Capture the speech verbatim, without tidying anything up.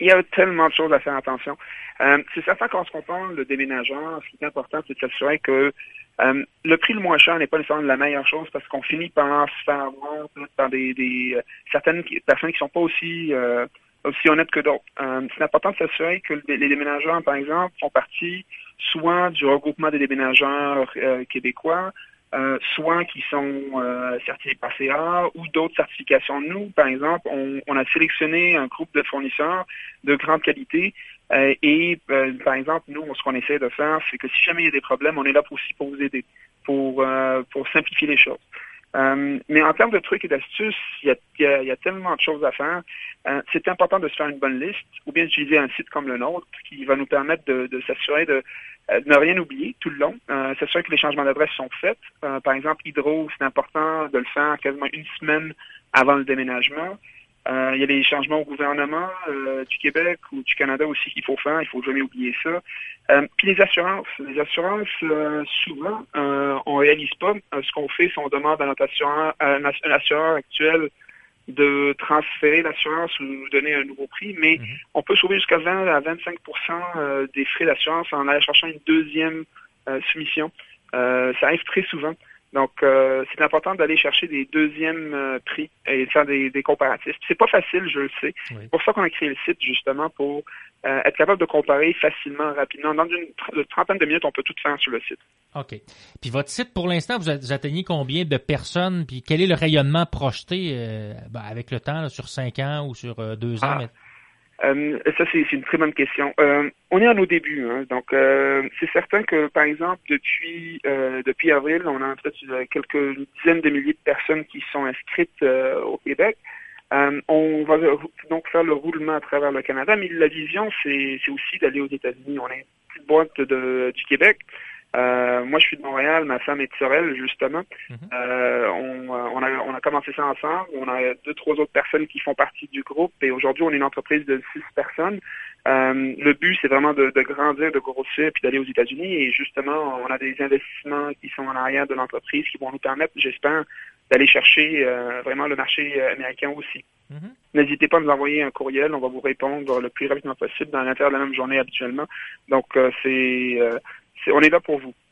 Il y a tellement de choses à faire attention. Euh, c'est certain qu'en ce qu'on parle de déménageurs, ce qui est important, c'est de s'assurer que euh, le prix le moins cher n'est pas nécessairement la meilleure chose parce qu'on finit par se faire avoir par des, des euh, certaines personnes qui sont pas aussi euh, aussi honnêtes que d'autres. Euh, c'est important de s'assurer que les, les déménageurs, par exemple, font partie soit du regroupement des déménageurs euh, québécois, Euh, soit qui sont euh, certifiés par C A ou d'autres certifications. Nous, par exemple, on, on a sélectionné un groupe de fournisseurs de grande qualité euh, et, euh, par exemple, nous, ce qu'on essaie de faire, c'est que si jamais il y a des problèmes, on est là pour aussi pour vous aider, pour euh, pour simplifier les choses. Euh, mais en termes de trucs et d'astuces, il y a, il y a, il y a tellement de choses à faire. Euh, c'est important de se faire une bonne liste ou bien d'utiliser un site comme le nôtre qui va nous permettre de, de s'assurer de Euh, ne rien oublier tout le long. Euh, s'assurer que les changements d'adresse sont faits. Euh, par exemple, Hydro, c'est important de le faire quasiment une semaine avant le déménagement. Euh, il y a des changements au gouvernement euh, du Québec ou du Canada aussi qu'il faut faire. Il faut jamais oublier ça. Euh, puis les assurances. Les assurances, euh, souvent, euh, on réalise pas. Euh, ce qu'on fait, c'est qu'on demande à notre assureur, à un assureur actuel de transférer l'assurance ou nous donner un nouveau prix, mais mmh. on peut sauver jusqu'à vingt à vingt-cinq pour cent des frais d'assurance en allant chercher une deuxième euh, soumission. Euh, ça arrive très souvent. Donc, euh, c'est important d'aller chercher des deuxièmes euh, prix et de faire des, des comparatifs. C'est pas facile, je le sais. Oui. C'est pour ça qu'on a créé le site, justement, pour euh, être capable de comparer facilement, rapidement. Dans une, une trentaine de minutes, on peut tout faire sur le site. OK. Puis votre site, pour l'instant, vous atteignez combien de personnes? Puis quel est le rayonnement projeté euh, ben, avec le temps, là, sur cinq ans ou sur euh, deux ans? Ah. Euh, ça, c'est, c'est une très bonne question. Euh, on est à nos débuts, hein, donc euh, c'est certain que, par exemple, depuis euh, depuis avril, on a peut-être quelques dizaines de milliers de personnes qui sont inscrites euh, au Québec. Euh, on va donc faire le roulement à travers le Canada, mais la vision, c'est, c'est aussi d'aller aux États-Unis. On est une petite boîte de, du Québec. Euh, moi, je suis de Montréal, ma femme est de Sorel, justement. Mm-hmm. Euh, on, on, a, on a commencé ça ensemble. On a deux, trois autres personnes qui font partie du groupe. Et aujourd'hui, on est une entreprise de six personnes. Euh, le but, c'est vraiment de, de grandir, de grossir, puis d'aller aux États-Unis. Et justement, on a des investissements qui sont en arrière de l'entreprise qui vont nous permettre, j'espère, d'aller chercher euh, vraiment le marché américain aussi. Mm-hmm. N'hésitez pas à nous envoyer un courriel. On va vous répondre le plus rapidement possible dans l'intérieur de la même journée habituellement. Donc, euh, c'est... Euh, on est là pour vous.